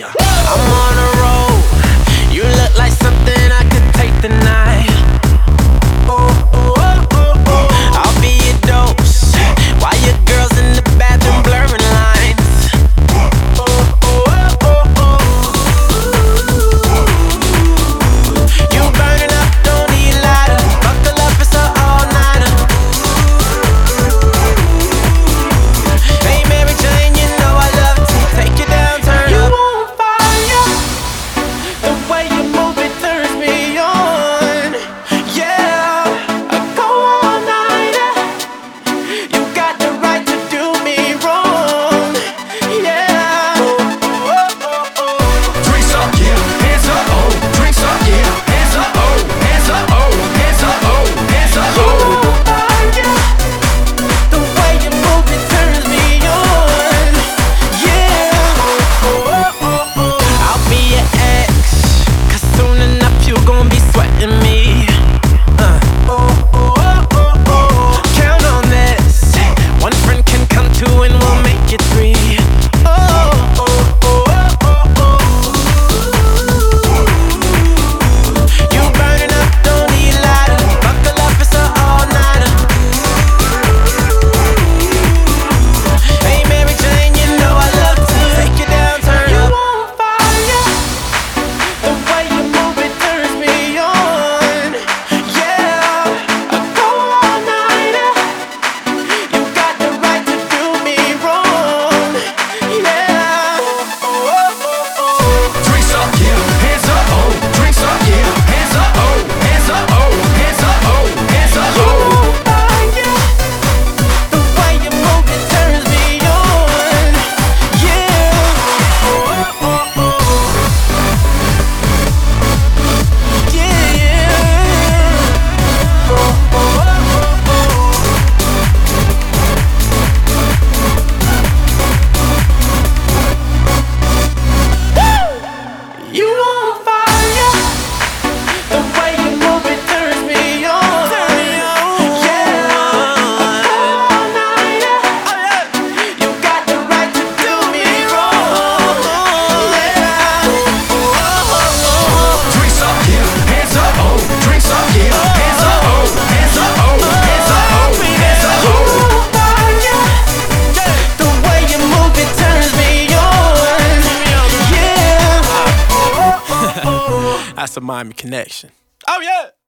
I'm on a roll. You look like something I could take tonight. I'll be your dose while your girl's in the bathroom blurring lines. You burning up, don't need lighter. Buckle up, it's an all-nighter. Hey Mary Jane, you know I love to take you down, turn You up. on fire. The way you move it turns me on. Yeah, a go all nighter. You got the right to do me wrong. Yeah. Drinks up, yeah, hands up, oh. Drinks up, yeah, hands up, oh. Hands up, oh. Hands up, oh. Hands up, You oh. on fire. The way you move it turns me on. Yeah. I'll be your ex, 'cause soon enough you gon' be sweating me. Count on this. One friend can come two and we'll make it three. You burning up, don't need lighter. Buckle up, it's an all-nighter. Hey Mary Jane, you know I love to take you down, turn You up. on fire. The way you move it turns me on. Yeah, a go all nighter. You got the right to do me wrong. Yeah. Drinks up, yeah, hands up, oh. Drinks up, yeah, hands up, oh. Hands up, oh. Hands up, oh. Hands up, You oh. on fire. The way you move it turns me on. Yeah. You on fire. The way you move it turns me on. Yeah. All nighter. You got the right to do me wrong. Yeah. Drinks up, yeah, hands up, oh. Drinks up, yeah, hands up, oh. Hands up, oh. Hands up, oh. Hands up, You oh. on fire. The way you move it turns me on. Yeah. That's a Miami connection. Oh yeah.